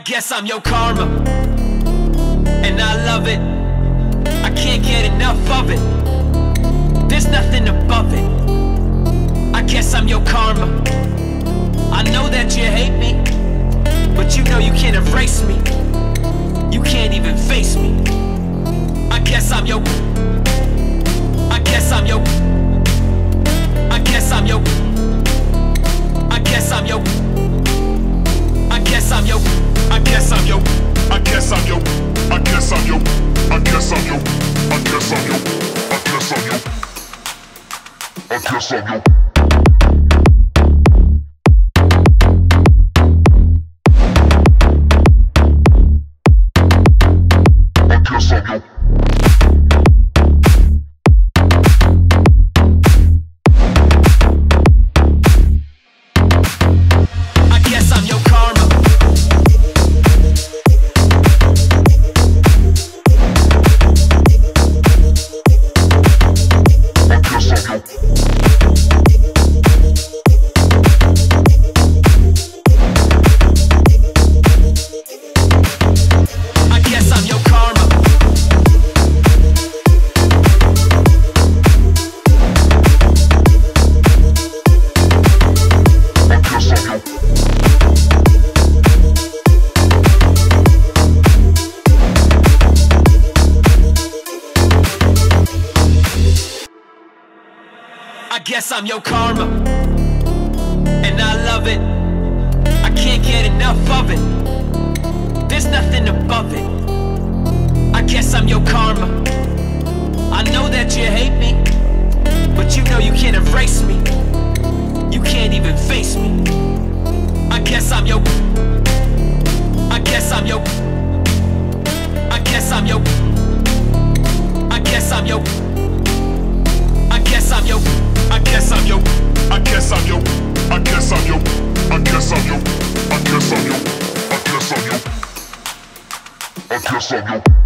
guess I'm your karma, and I love it. I can't get enough of it. There's nothing above it. I guess I'm your karma. I know that you hate me, but you know you can't erase me. You can't even face me. I guess I'm your I guess I'm your I guess I'm your I guess I'm your I guess I'm your I guess I'm your I guess I'm your I guess I'm your I guess I'm your I guess I'm your I guess I'm your I guess I'm your I guess I'm your karma, and I love it. I can't get enough of it. There's nothing above it. I guess I'm your karma. I know that you hate me, but you know you can't erase me. You can't even face me. I guess I'm your I guess I'm your I guess I'm your I guess I'm your I guess I'm your I guess I'm your I guess I'm your I guess I'm your I guess I'm your I guess I'm your I guess I'm your I guess I'm your